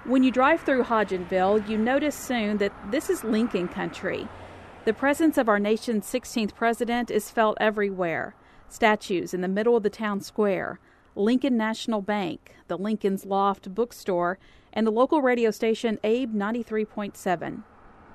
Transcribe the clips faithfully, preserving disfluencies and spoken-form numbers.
When you drive through Hodgenville, you notice soon that this is Lincoln country. The presence of our nation's sixteenth president is felt everywhere. Statues in the middle of the town square, Lincoln National Bank, the Lincoln's Loft bookstore, and the local radio station Abe ninety-three point seven.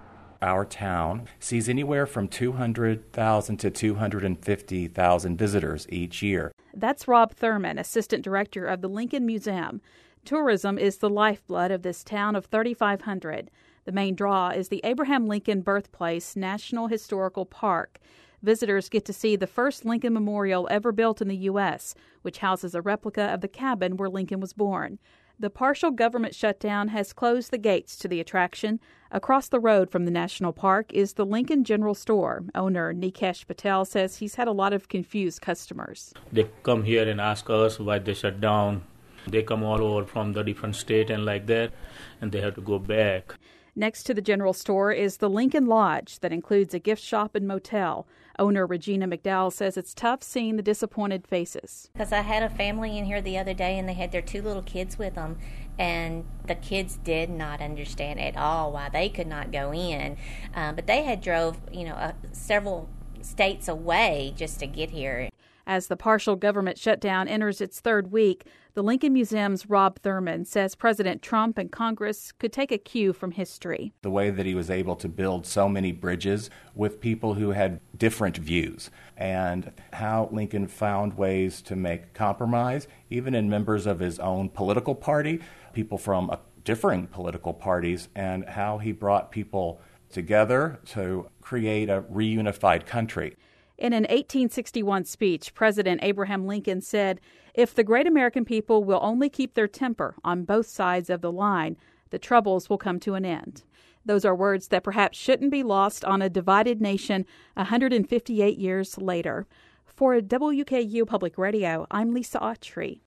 Our town sees anywhere from two hundred thousand to two hundred fifty thousand visitors each year. That's Rob Thurman, assistant director of the Lincoln Museum. Tourism is the lifeblood of this town of thirty-five hundred. The main draw is the Abraham Lincoln Birthplace National Historical Park. Visitors get to see the first Lincoln Memorial ever built in the U S, which houses a replica of the cabin where Lincoln was born. The partial government shutdown has closed the gates to the attraction. Across the road from the national park is the Lincoln General Store. Owner Nikesh Patel says he's had a lot of confused customers. They come here and ask us why they shut down. They come all over from the different state and like that, and they have to go back. Next to the general store is the Lincoln Lodge that includes a gift shop and motel. Owner Regina McDowell says it's tough seeing the disappointed faces. Because I had a family in here the other day and they had their two little kids with them, and the kids did not understand at all why they could not go in. Um, but they had drove, you know, uh, several states away just to get here. As the partial government shutdown enters its third week, the Lincoln Museum's Rob Thurman says President Trump and Congress could take a cue from history. The way that he was able to build so many bridges with people who had different views, and how Lincoln found ways to make compromise, even in members of his own political party, people from differing political parties, and how he brought people together to create a reunified country. In an eighteen sixty-one speech, President Abraham Lincoln said, "If the great American people will only keep their temper on both sides of the line, the troubles will come to an end." Those are words that perhaps shouldn't be lost on a divided nation one hundred fifty-eight years later. For W K U Public Radio, I'm Lisa Autry.